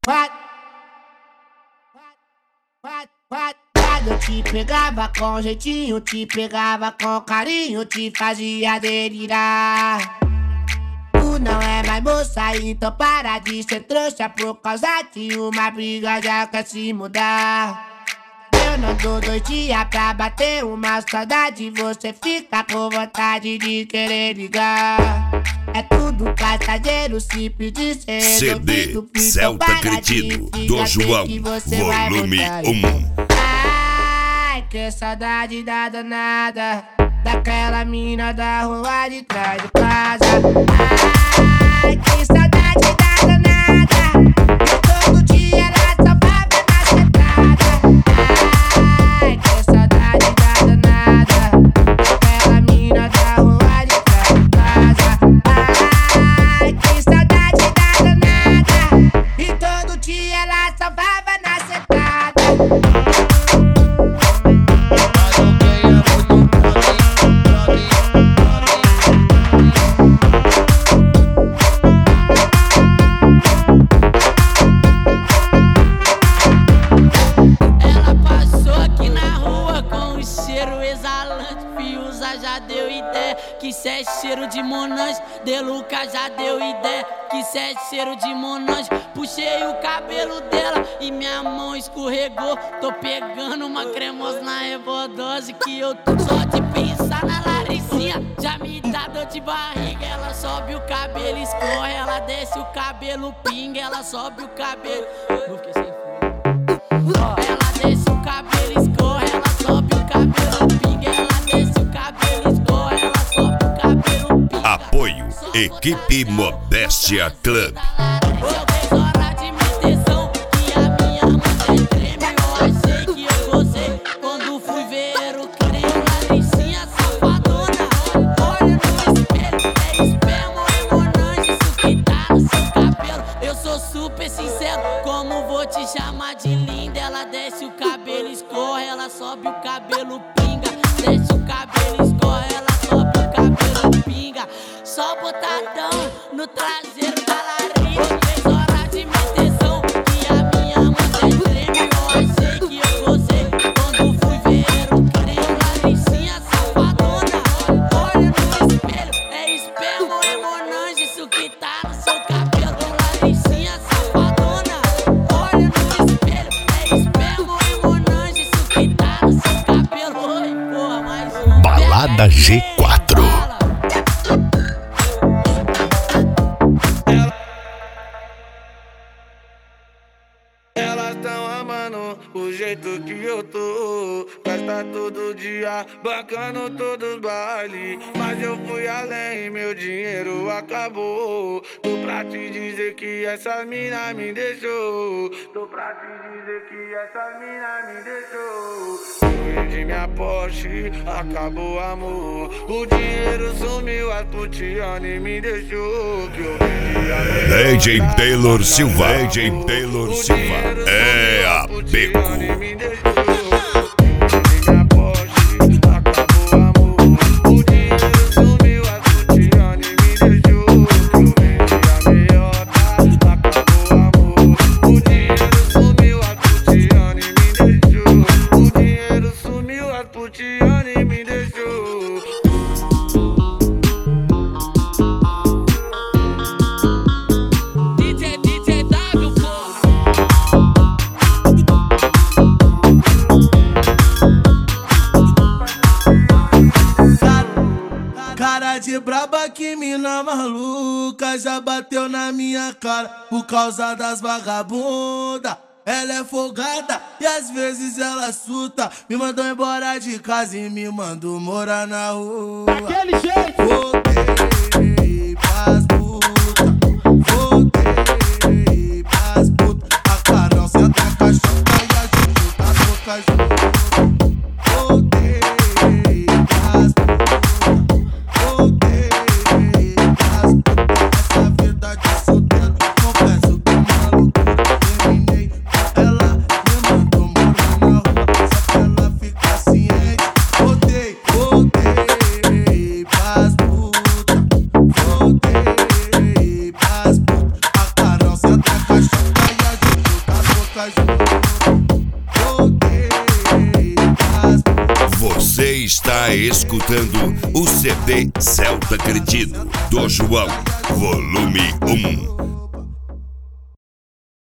Eu te pegava com jeitinho, te pegava com carinho, te fazia delirar. Tu não é mais moça, então para de ser trouxa. Por causa de uma briga já quer se mudar. Eu não dou 2 dias pra bater uma saudade. Você fica com vontade de querer ligar. É tudo passageiro, simples de ser CD Celta Cretino, do João, volume 1. Ai, que saudade da danada, daquela mina da rua de trás de casa. Ai, que saudade da danada, que todo dia ela só baba na sentada. Ai, que saudade da danada, daquela mina da rua de trás de casa. Ai, que saudade da danada, e todo dia ela só baba na sentada. Já deu ideia que cê é cheiro de Monange. Deluca já deu ideia que cê é cheiro de Monange. Puxei o cabelo dela e minha mão escorregou. Tô pegando uma cremosa na Rebodose, que eu tô só de pensar na Laricinha já me dá dor de barriga. Ela sobe o cabelo, escorre, ela desce o cabelo, pinga. Ela sobe o cabelo, não fiquei sem fome. Ela desce o cabelo, escorre, ela sobe o cabelo, pinga. Ela desce o cabelo, escorre, ela sobe o cabelo, pinga. Apoio Equipe Modéstia Club. Chama de linda, ela desce o cabelo, escorre, ela sobe o cabelo, pinga. Desce o cabelo, escorre, ela sobe o cabelo, pinga. Só botadão no traseiro da Larice. 3 horas de meteção que a minha mãe treme. Eu achei que eu gostei quando fui ver o creme. Laricinha safadona, olha no espelho. É esperma ou é Monange, isso que tá no seu cabelo. Laricinha safadona, olha no espelho. É esperma ou é Monange, isso que tá no seu cabelo. Oi, porra, mais um. Balada G4. Elas tão amando o jeito que eu tô. Festa todo dia, bancando todos os bailes. Mas eu fui além, meu dinheiro acabou. Tô pra te dizer que essa mina me deixou. Tô pra te dizer que essa mina me deixou. Eu vendi minha Porsche, acabou o amor. O dinheiro sumiu, a putiane me deixou. Que eu vendi a DJ Taylor Silva, DJ Taylor Silva. É a Beco. De braba que mina maluca já bateu na minha cara por causa das vagabunda. Ela é folgada e às vezes ela surta. Me mandou embora de casa e me mandou morar na rua. Aquele jeito. Voltei pras putas, voltei pras putas. A Carol senta a caixota e a Juju tá boca junto. Voltei pras putas. Voltei pras ficar junto. Voltei pras Você está escutando o CD Celta Cretino, do João, volume 1.